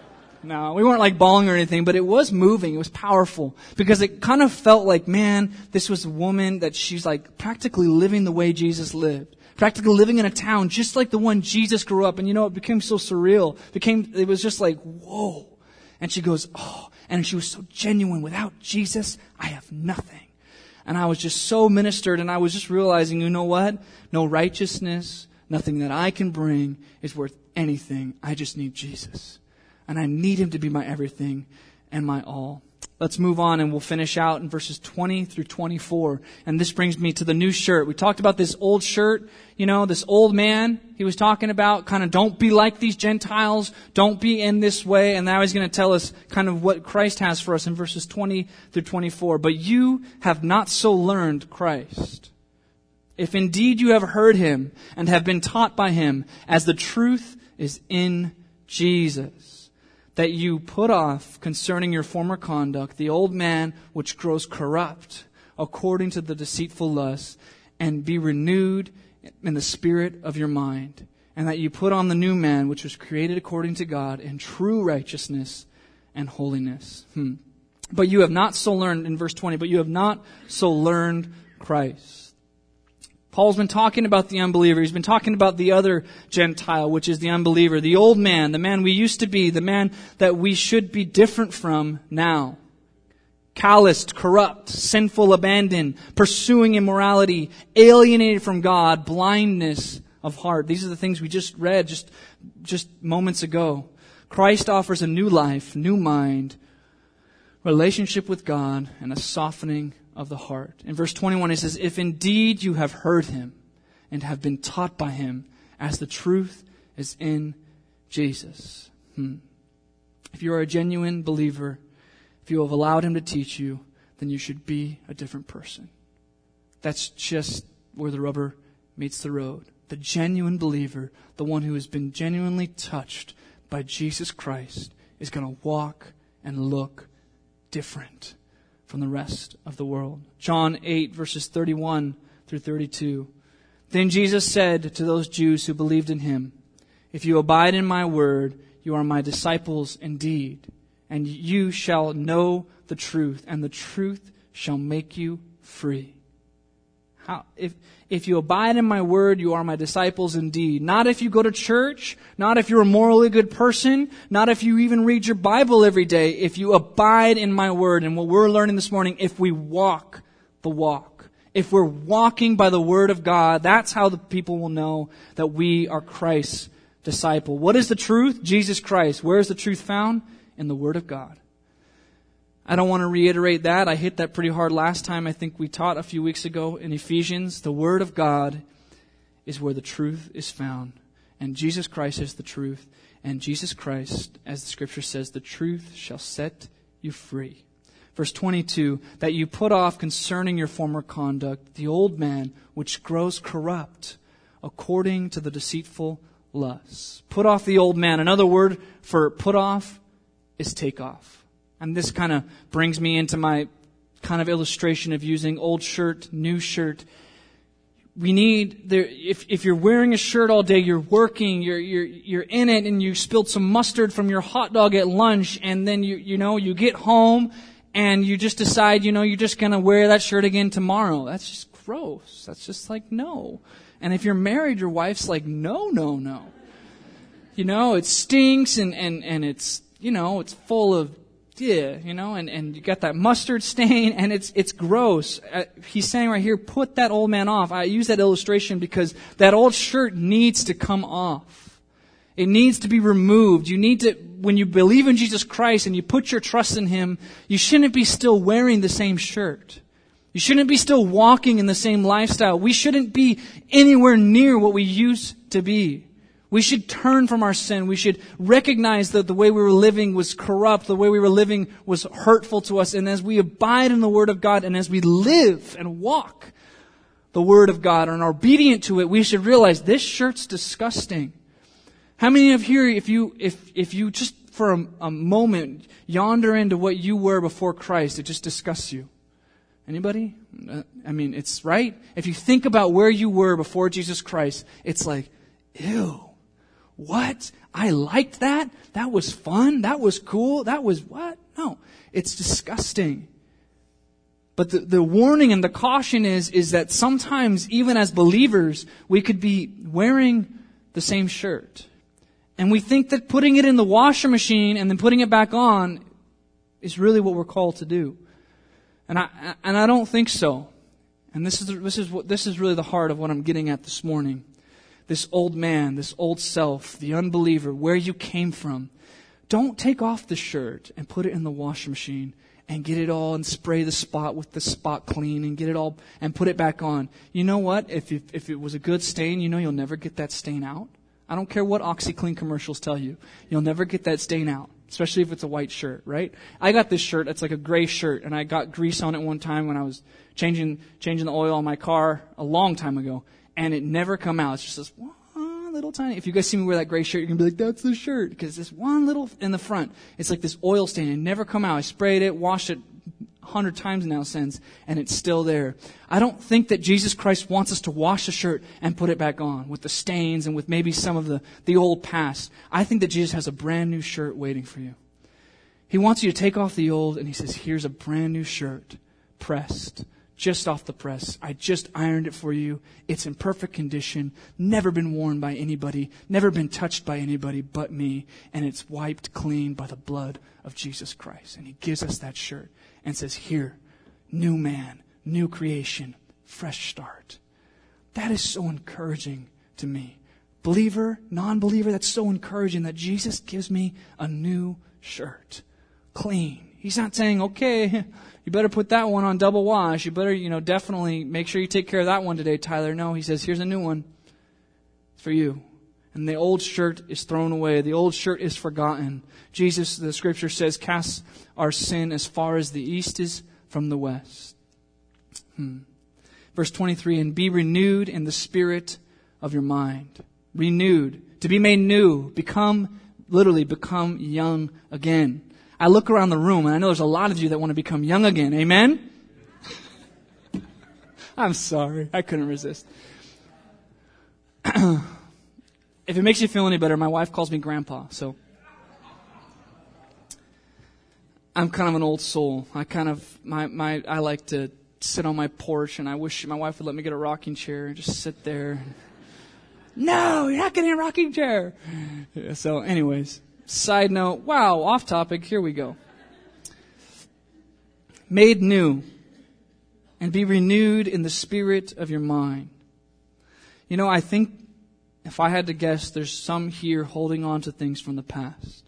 No, we weren't like bawling or anything, but it was moving. It was powerful because it kind of felt like, man, this was a woman that she's like practically living the way Jesus lived. Practically living in a town just like the one Jesus grew up. And it became so surreal. It was just like, whoa. And she goes, oh, and she was so genuine. Without Jesus, I have nothing. And I was just so ministered, and I was just realizing, you know what? No righteousness, nothing that I can bring is worth anything. I just need Jesus. And I need him to be my everything and my all. Let's move on, and we'll finish out in verses 20 through 24. And this brings me to the new shirt. We talked about this old shirt, this old man he was talking about, kind of don't be like these Gentiles, don't be in this way. And now he's going to tell us kind of what Christ has for us in verses 20 through 24. But you have not so learned Christ. If indeed you have heard him and have been taught by him, as the truth is in Jesus, that you put off concerning your former conduct the old man which grows corrupt according to the deceitful lusts, and be renewed in the spirit of your mind, and that you put on the new man which was created according to God in true righteousness and holiness. But you have not so learned, in verse 20, but you have not so learned Christ. Paul's been talking about the unbeliever. He's been talking about the other Gentile, which is the unbeliever, the old man, the man we used to be, the man that we should be different from now. Calloused, corrupt, sinful, abandoned, pursuing immorality, alienated from God, blindness of heart. These are the things we just read just moments ago. Christ offers a new life, new mind, relationship with God, and a softening of the heart. In verse 21, it says, if indeed you have heard him and have been taught by him, as the truth is in Jesus. If you are a genuine believer, if you have allowed him to teach you, then you should be a different person. That's just where the rubber meets the road. the genuine believer, the one who has been genuinely touched by Jesus Christ, is going to walk and look different from the rest of the world. John 8, verses 31 through 32. Then Jesus said to those Jews who believed in him, "If you abide in my word, you are my disciples indeed, and you shall know the truth, and the truth shall make you free." If you abide in my word, you are my disciples indeed. Not if you go to church, not if you're a morally good person, not if you even read your Bible every day. If you abide in my word, and what we're learning this morning, if we walk the walk, if we're walking by the word of God, that's how the people will know that we are Christ's disciple. What is the truth? Jesus Christ. Where is the truth found? In the word of God. I don't want to reiterate that. I hit that pretty hard last time. I think we taught a few weeks ago in Ephesians. The Word of God is where the truth is found. And Jesus Christ is the truth. And Jesus Christ, as the Scripture says, the truth shall set you free. Verse 22, that you put off concerning your former conduct the old man which grows corrupt according to the deceitful lusts. Put off the old man. Another word for put off is take off. And this kind of brings me into my kind of illustration of using old shirt, new shirt. We need if you're wearing a shirt all day, you're working, you're in it, and you spilled some mustard from your hot dog at lunch, and then you get home and you just decide, you're just going to wear that shirt again tomorrow. That's just gross. That's just like, no. And if you're married, your wife's like, no. It stinks and it's, it's full of and you got that mustard stain, and it's gross. He's saying right here, put that old man off. I use that illustration because that old shirt needs to come off. It needs to be removed. You need to, when you believe in Jesus Christ and you put your trust in Him, you shouldn't be still wearing the same shirt. You shouldn't be still walking in the same lifestyle. We shouldn't be anywhere near what we used to be. We should turn from our sin. We should recognize that the way we were living was corrupt. The way we were living was hurtful to us. And as we abide in the Word of God and as we live and walk the Word of God and are obedient to it, we should realize this shirt's disgusting. How many of here, if you just for a moment yonder into what you were before Christ, it just disgusts you? Anybody? It's right. If you think about where you were before Jesus Christ, it's like, ew. What? I liked that? That was fun? That was cool? That was what? No. It's disgusting. But the warning and the caution is that sometimes, even as believers, we could be wearing the same shirt. And we think that putting it in the washer machine and then putting it back on is really what we're called to do. And I don't think so. And this is really the heart of what I'm getting at this morning. This old man, this old self, the unbeliever, where you came from. Don't take off the shirt and put it in the washing machine and get it all and spray the spot with the spot clean and get it all and put it back on. You know what? If it was a good stain, you'll never get that stain out. I don't care what OxyClean commercials tell you. You'll never get that stain out, especially if it's a white shirt, right? I got this shirt. It's like a gray shirt, and I got grease on it one time when I was changing the oil on my car a long time ago. And it never come out. It's just this one little tiny. If you guys see me wear that gray shirt, you're going to be like, that's the shirt. Because this one little in the front. It's like this oil stain. It never come out. I sprayed it, washed it 100 times now since, and it's still there. I don't think that Jesus Christ wants us to wash the shirt and put it back on with the stains and with maybe some of the old past. I think that Jesus has a brand new shirt waiting for you. He wants you to take off the old, and He says, here's a brand new shirt, pressed. Just off the press. I just ironed it for you. It's in perfect condition. Never been worn by anybody. Never been touched by anybody but me. And it's wiped clean by the blood of Jesus Christ. And He gives us that shirt and says, here, new man, new creation, fresh start. That is so encouraging to me. Believer, non-believer, that's so encouraging that Jesus gives me a new shirt. Clean. He's not saying, okay, you better put that one on double wash. You better, definitely make sure you take care of that one today, Tyler. No, He says, here's a new one. It's for you. And the old shirt is thrown away. The old shirt is forgotten. Jesus, the Scripture says, cast our sin as far as the east is from the west. Verse 23, and be renewed in the spirit of your mind. Renewed. To be made new. Literally become young again. I look around the room and I know there's a lot of you that want to become young again. Amen? I'm sorry. I couldn't resist. If it makes you feel any better, my wife calls me Grandpa, so I'm kind of an old soul. I like to sit on my porch, and I wish my wife would let me get a rocking chair and just sit there. No, you're not getting a rocking chair. So anyways, side note, wow, off topic, here we go. Made new and be renewed in the spirit of your mind. You know, I think if I had to guess, there's some here holding on to things from the past.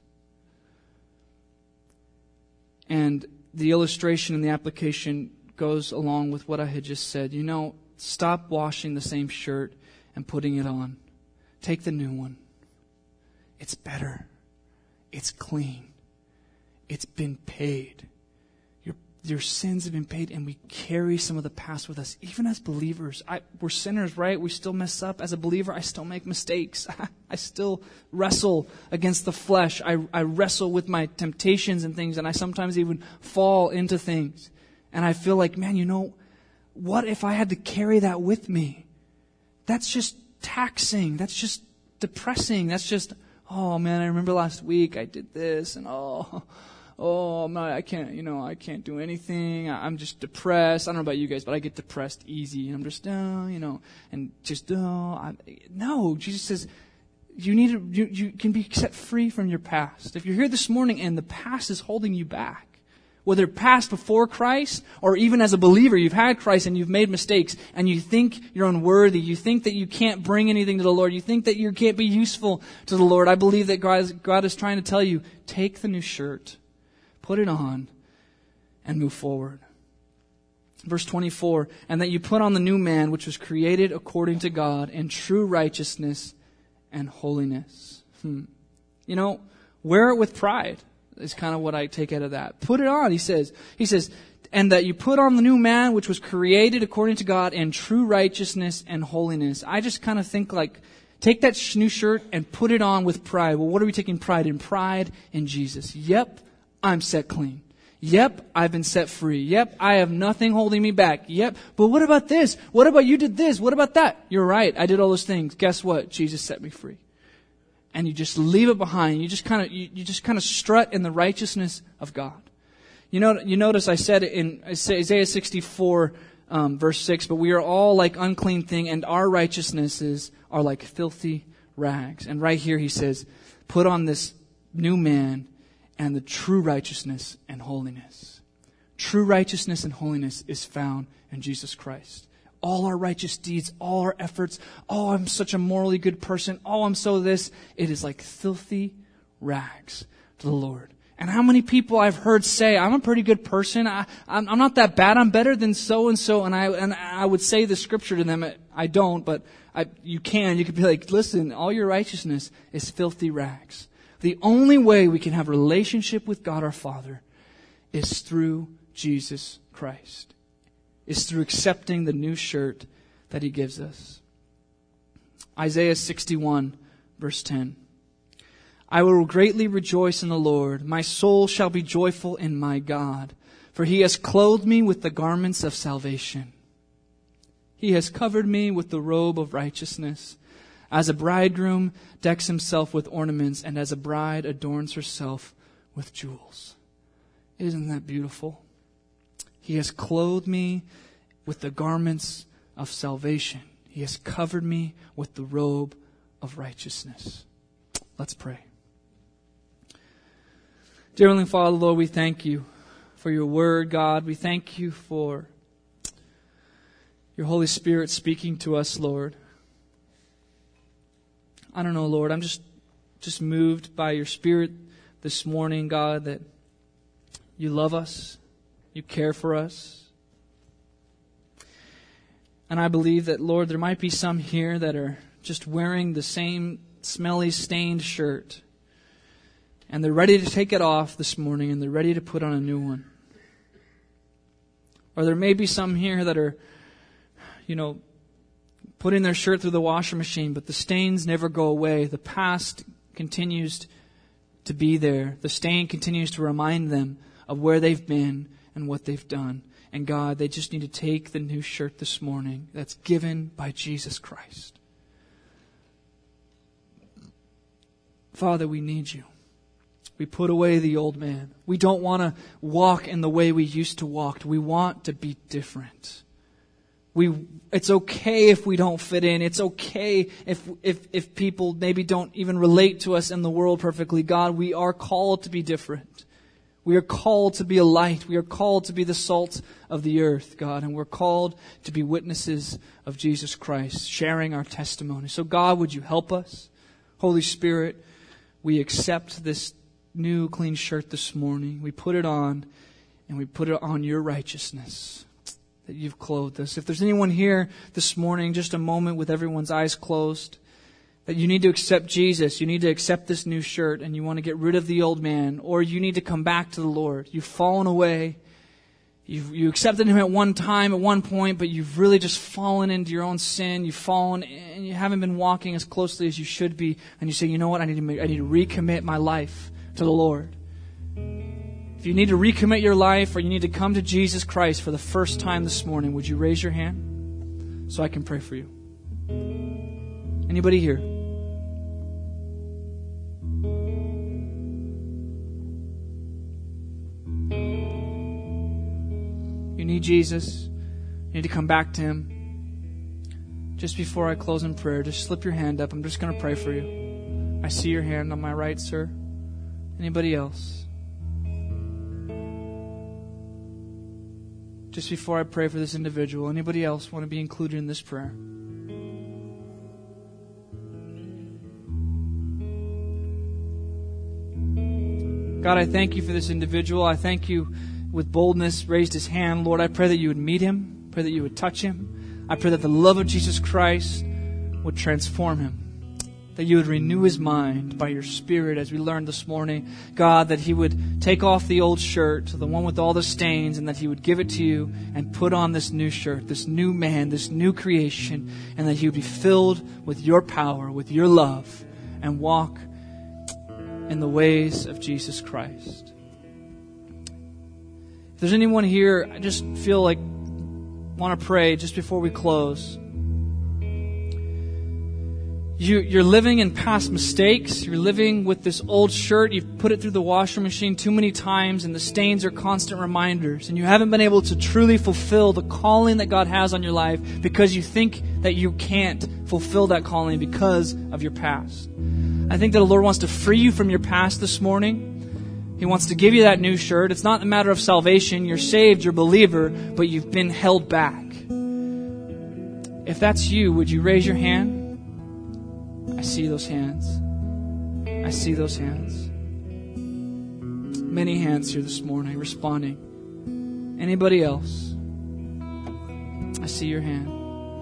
And the illustration and the application goes along with what I had just said. You know, stop washing the same shirt and putting it on. Take the new one. It's better. It's clean. It's been paid. Your sins have been paid, and we carry some of the past with us. Even as believers, we're sinners, right? We still mess up. As a believer, I still make mistakes. I still wrestle against the flesh. I wrestle with my temptations and things, and I sometimes even fall into things. And I feel like, man, you know, what if I had to carry that with me? That's just taxing. That's just depressing. That's just, oh man, I remember last week I did this, and I can't do anything. I'm just depressed. I don't know about you guys, but I get depressed easy. And I'm just, no. Jesus says, you can be set free from your past. If you're here this morning and the past is holding you back, whether past before Christ or even as a believer, you've had Christ and you've made mistakes and you think you're unworthy. You think that you can't bring anything to the Lord. You think that you can't be useful to the Lord. I believe that God is trying to tell you, take the new shirt, put it on, and move forward. Verse 24, and that you put on the new man, which was created according to God in true righteousness and holiness. You know, wear it with pride is kind of what I take out of that. Put it on, he says, and that you put on the new man, which was created according to God in true righteousness and holiness. I just kind of think like, take that new shirt and put it on with pride. Well, what are we taking pride in? Pride in Jesus. Yep, I'm set clean. Yep, I've been set free. Yep, I have nothing holding me back. Yep, but what about this? What about you did this? What about that? You're right, I did all those things. Guess what? Jesus set me free. And you just leave it behind. You just kind of strut in the righteousness of God. You notice I said in Isaiah 64, verse 6, but we are all like unclean thing, and our righteousnesses are like filthy rags. And right here he says, put on this new man and the true righteousness and holiness. True righteousness and holiness is found in Jesus Christ. All our righteous deeds, all our efforts, oh, I'm such a morally good person, oh, I'm so this, it is like filthy rags to the Lord. And how many people I've heard say, I'm a pretty good person, I'm not that bad, I'm better than so-and-so, and I would say the scripture to them, I don't, but you could be like, listen, all your righteousness is filthy rags. The only way we can have a relationship with God our Father is through Jesus Christ. Is through accepting the new shirt that He gives us. Isaiah 61, verse 10. I will greatly rejoice in the Lord. My soul shall be joyful in my God, for He has clothed me with the garments of salvation. He has covered me with the robe of righteousness. As a bridegroom decks himself with ornaments, and as a bride adorns herself with jewels. Isn't that beautiful? He has clothed me with the garments of salvation. He has covered me with the robe of righteousness. Let's pray. Dear Heavenly Father, Lord, we thank You for Your word, God. We thank You for Your Holy Spirit speaking to us, Lord. I don't know, Lord, I'm just moved by Your Spirit this morning, God, that You love us. You care for us. And I believe that, Lord, there might be some here that are just wearing the same smelly, stained shirt. And they're ready to take it off this morning, and they're ready to put on a new one. Or there may be some here that are, putting their shirt through the washer machine, but the stains never go away. The past continues to be there. The stain continues to remind them of where they've been and what they've done. And God, they just need to take the new shirt this morning that's given by Jesus Christ. Father, we need you. We put away the old man. We don't want to walk in the way we used to walk. We want to be different. It's okay if we don't fit in. It's okay if people maybe don't even relate to us in the world perfectly. God, we are called to be different. We are called to be a light. We are called to be the salt of the earth, God. And we're called to be witnesses of Jesus Christ, sharing our testimony. So God, would you help us? Holy Spirit, we accept this new clean shirt this morning. We put it on, and we put it on your righteousness that you've clothed us. If there's anyone here this morning, just a moment with everyone's eyes closed, that you need to accept Jesus, you need to accept this new shirt, and you want to get rid of the old man, or you need to come back to the Lord. You've fallen away. You accepted Him at one time, at one point, but you've really just fallen into your own sin. You've fallen, and you haven't been walking as closely as you should be. And you say, you know what? I need to recommit my life to the Lord. If you need to recommit your life, or you need to come to Jesus Christ for the first time this morning, would you raise your hand so I can pray for you? Anybody here? You need Jesus. You need to come back to Him. Just before I close in prayer, just slip your hand up. I'm just going to pray for you. I see your hand on my right, sir. Anybody else? Just before I pray for this individual, anybody else want to be included in this prayer? God, I thank you for this individual. I thank you with boldness raised his hand. Lord, I pray that you would meet him. I pray that you would touch him. I pray that the love of Jesus Christ would transform him. That you would renew his mind by your Spirit, as we learned this morning. God, that he would take off the old shirt, the one with all the stains, and that he would give it to you and put on this new shirt, this new man, this new creation, and that he would be filled with your power, with your love, and walk in the ways of Jesus Christ. If there's anyone here, I just feel like want to pray just before we close. You're living in past mistakes. You're living with this old shirt. You've put it through the washer machine too many times, and the stains are constant reminders. And you haven't been able to truly fulfill the calling that God has on your life because you think that you can't fulfill that calling because of your past. I think that the Lord wants to free you from your past this morning. He wants to give you that new shirt. It's not a matter of salvation. You're saved, you're a believer, but you've been held back. If that's you, would you raise your hand? I see those hands. I see those hands. Many hands here this morning responding. Anybody else? I see your hand.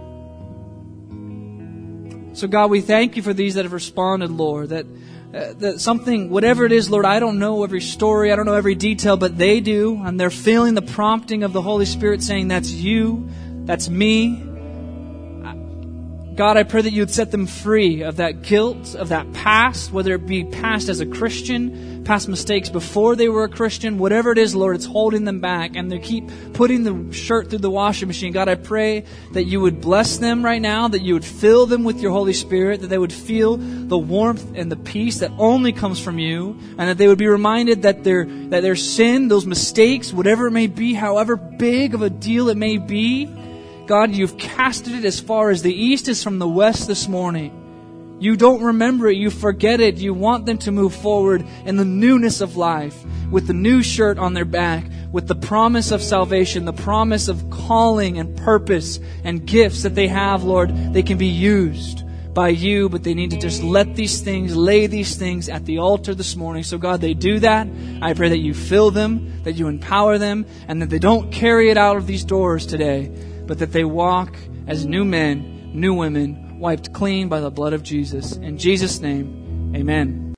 So God, we thank you for these that have responded, Lord, that something, whatever it is, Lord, I don't know every story, I don't know every detail, but they do, and they're feeling the prompting of the Holy Spirit saying, that's you, that's me. God, I pray that you would set them free of that guilt, of that past, whether it be past as a Christian, past mistakes before they were a Christian, whatever it is, Lord, it's holding them back, and they keep putting the shirt through the washing machine. God, I pray that you would bless them right now, that you would fill them with your Holy Spirit, that they would feel the warmth and the peace that only comes from you, and that they would be reminded that their sin, those mistakes, whatever it may be, however big of a deal it may be, God, you've casted it as far as the east is from the west this morning. You don't remember it. You forget it. You want them to move forward in the newness of life with the new shirt on their back, with the promise of salvation, the promise of calling and purpose and gifts that they have, Lord. They can be used by you, but they need to just let these things, lay these things at the altar this morning. So God, they do that. I pray that you fill them, that you empower them, and that they don't carry it out of these doors today, but that they walk as new men, new women, wiped clean by the blood of Jesus. In Jesus' name, amen.